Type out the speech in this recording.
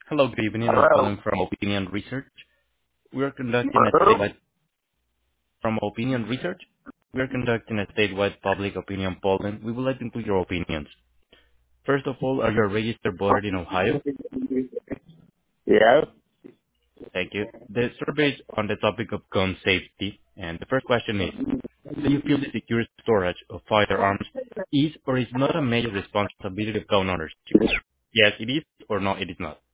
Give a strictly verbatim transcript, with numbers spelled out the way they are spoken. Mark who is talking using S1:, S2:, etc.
S1: Hello, good evening. I'm
S2: Hello?
S1: calling from Opinion Research. We are conducting a
S2: Hello?
S1: statewide from Opinion Research. We are conducting a statewide public opinion poll, and we would like to include your opinions. First of all, are you a registered voter in Ohio?
S2: Yes?
S1: Thank you. The survey is on the topic of gun safety, and the first question is, do you feel the secure storage of firearms is or is not a major responsibility of gun ownership? Yes, it is, or no, it is not.